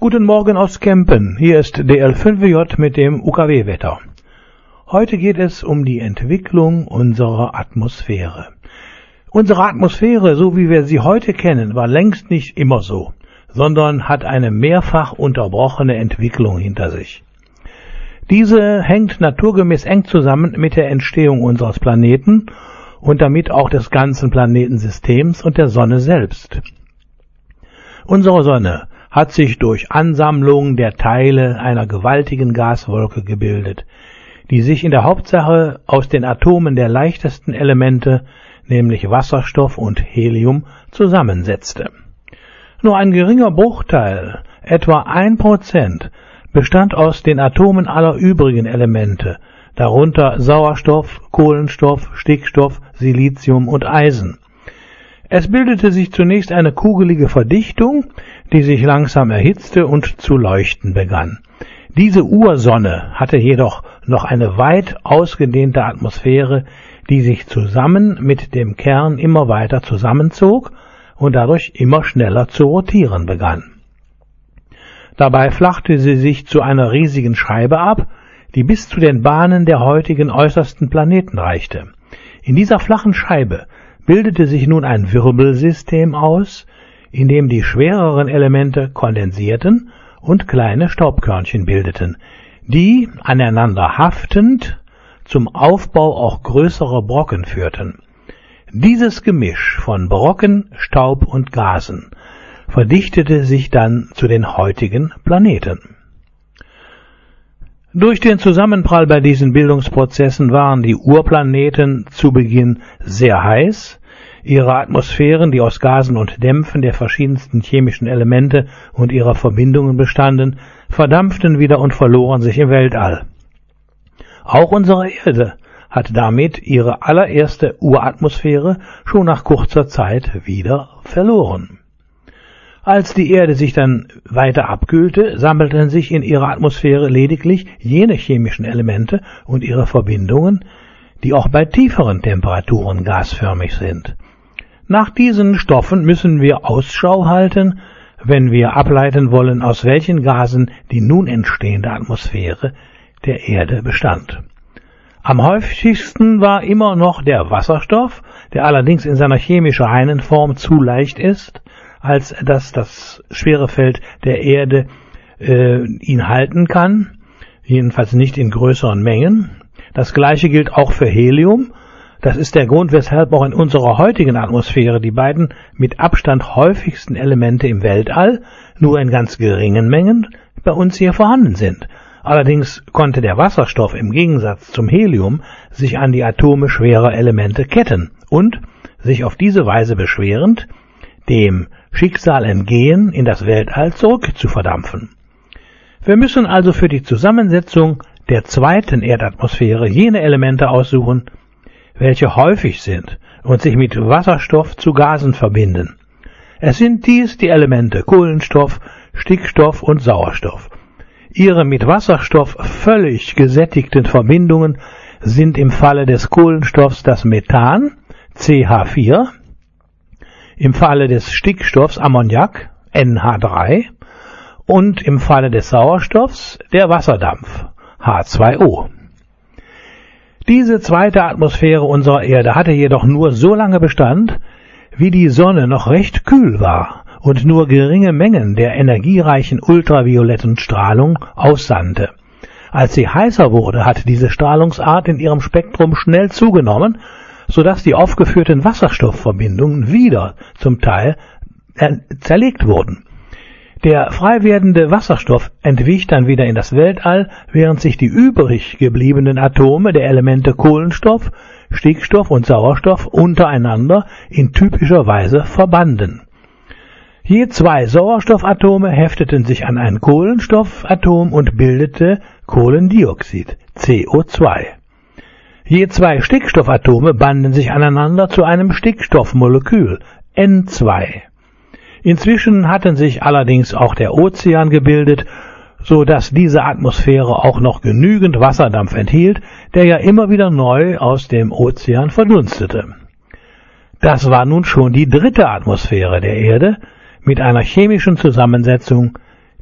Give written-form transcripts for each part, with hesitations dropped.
Guten Morgen aus Kempen, hier ist DL5J mit dem UKW-Wetter. Heute geht es um die Entwicklung unserer Atmosphäre. Unsere Atmosphäre, so wie wir sie heute kennen, war längst nicht immer so, sondern hat eine mehrfach unterbrochene Entwicklung hinter sich. Diese hängt naturgemäß eng zusammen mit der Entstehung unseres Planeten und damit auch des ganzen Planetensystems und der Sonne selbst. Unsere Sonne hat sich durch Ansammlung der Teile einer gewaltigen Gaswolke gebildet, die sich in der Hauptsache aus den Atomen der leichtesten Elemente, nämlich Wasserstoff und Helium, zusammensetzte. Nur ein geringer Bruchteil, etwa 1%, bestand aus den Atomen aller übrigen Elemente, darunter Sauerstoff, Kohlenstoff, Stickstoff, Silizium und Eisen. Es bildete sich zunächst eine kugelige Verdichtung, die sich langsam erhitzte und zu leuchten begann. Diese Ursonne hatte jedoch noch eine weit ausgedehnte Atmosphäre, die sich zusammen mit dem Kern immer weiter zusammenzog und dadurch immer schneller zu rotieren begann. Dabei flachte sie sich zu einer riesigen Scheibe ab, die bis zu den Bahnen der heutigen äußersten Planeten reichte. In dieser flachen Scheibe bildete sich nun ein Wirbelsystem aus, in dem die schwereren Elemente kondensierten und kleine Staubkörnchen bildeten, die, aneinander haftend, zum Aufbau auch größerer Brocken führten. Dieses Gemisch von Brocken, Staub und Gasen verdichtete sich dann zu den heutigen Planeten. Durch den Zusammenprall bei diesen Bildungsprozessen waren die Urplaneten zu Beginn sehr heiß, ihre Atmosphären, die aus Gasen und Dämpfen der verschiedensten chemischen Elemente und ihrer Verbindungen bestanden, verdampften wieder und verloren sich im Weltall. Auch unsere Erde hat damit ihre allererste Uratmosphäre schon nach kurzer Zeit wieder verloren. Als die Erde sich dann weiter abkühlte, sammelten sich in ihrer Atmosphäre lediglich jene chemischen Elemente und ihre Verbindungen, die auch bei tieferen Temperaturen gasförmig sind. Nach diesen Stoffen müssen wir Ausschau halten, wenn wir ableiten wollen, aus welchen Gasen die nun entstehende Atmosphäre der Erde bestand. Am häufigsten war immer noch der Wasserstoff, der allerdings in seiner chemisch reinen Form zu leicht ist, als dass das schwere Feld der Erde ihn halten kann, jedenfalls nicht in größeren Mengen. Das gleiche gilt auch für Helium. Das ist der Grund, weshalb auch in unserer heutigen Atmosphäre die beiden mit Abstand häufigsten Elemente im Weltall nur in ganz geringen Mengen bei uns hier vorhanden sind. Allerdings konnte der Wasserstoff im Gegensatz zum Helium sich an die Atome schwerer Elemente ketten und, sich auf diese Weise beschwerend, dem Schicksal entgehen, in das Weltall zurückzuverdampfen. Wir müssen also für die Zusammensetzung der zweiten Erdatmosphäre jene Elemente aussuchen, welche häufig sind und sich mit Wasserstoff zu Gasen verbinden. Es sind dies die Elemente Kohlenstoff, Stickstoff und Sauerstoff. Ihre mit Wasserstoff völlig gesättigten Verbindungen sind im Falle des Kohlenstoffs das Methan, CH4, im Falle des Stickstoffs Ammoniak, NH3, und im Falle des Sauerstoffs der Wasserdampf, H2O. Diese zweite Atmosphäre unserer Erde hatte jedoch nur so lange Bestand, wie die Sonne noch recht kühl war und nur geringe Mengen der energiereichen ultravioletten Strahlung aussandte. Als sie heißer wurde, hat diese Strahlungsart in ihrem Spektrum schnell zugenommen, sodass die aufgeführten Wasserstoffverbindungen wieder zum Teil zerlegt wurden. Der frei werdende Wasserstoff entwich dann wieder in das Weltall, während sich die übrig gebliebenen Atome der Elemente Kohlenstoff, Stickstoff und Sauerstoff untereinander in typischer Weise verbanden. Je 2 Sauerstoffatome hefteten sich an ein Kohlenstoffatom und bildete Kohlendioxid, CO2. Je 2 Stickstoffatome banden sich aneinander zu einem Stickstoffmolekül, N2. Inzwischen hatten sich allerdings auch der Ozean gebildet, so dass diese Atmosphäre auch noch genügend Wasserdampf enthielt, der ja immer wieder neu aus dem Ozean verdunstete. Das war nun schon die dritte Atmosphäre der Erde mit einer chemischen Zusammensetzung,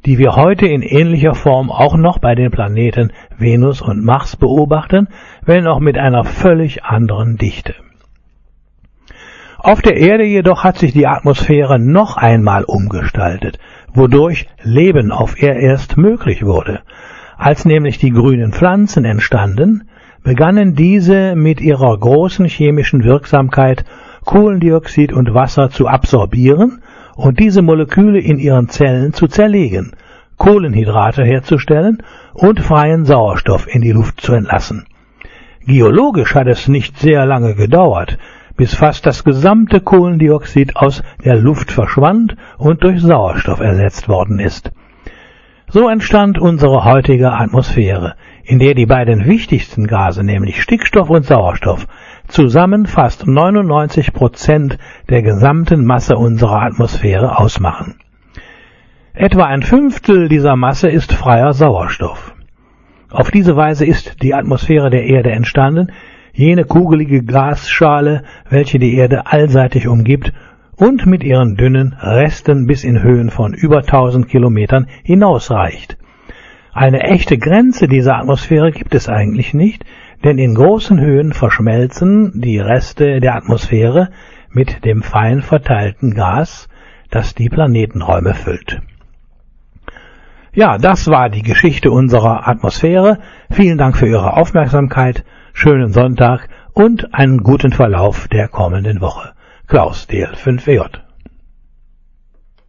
die wir heute in ähnlicher Form auch noch bei den Planeten Venus und Mars beobachten, wenn auch mit einer völlig anderen Dichte. Auf der Erde jedoch hat sich die Atmosphäre noch einmal umgestaltet, wodurch Leben auf ihr erst möglich wurde. Als nämlich die grünen Pflanzen entstanden, begannen diese mit ihrer großen chemischen Wirksamkeit Kohlendioxid und Wasser zu absorbieren und diese Moleküle in ihren Zellen zu zerlegen, Kohlenhydrate herzustellen und freien Sauerstoff in die Luft zu entlassen. Geologisch hat es nicht sehr lange gedauert, bis fast das gesamte Kohlendioxid aus der Luft verschwand und durch Sauerstoff ersetzt worden ist. So entstand unsere heutige Atmosphäre, in der die beiden wichtigsten Gase, nämlich Stickstoff und Sauerstoff, zusammen fast 99% der gesamten Masse unserer Atmosphäre ausmachen. Etwa ein Fünftel dieser Masse ist freier Sauerstoff. Auf diese Weise ist die Atmosphäre der Erde entstanden, jene kugelige Gasschale, welche die Erde allseitig umgibt und mit ihren dünnen Resten bis in Höhen von über 1000 Kilometern hinausreicht. Eine echte Grenze dieser Atmosphäre gibt es eigentlich nicht, denn in großen Höhen verschmelzen die Reste der Atmosphäre mit dem fein verteilten Gas, das die Planetenräume füllt. Ja, das war die Geschichte unserer Atmosphäre. Vielen Dank für Ihre Aufmerksamkeit, schönen Sonntag und einen guten Verlauf der kommenden Woche. Klaus, DL5WJ.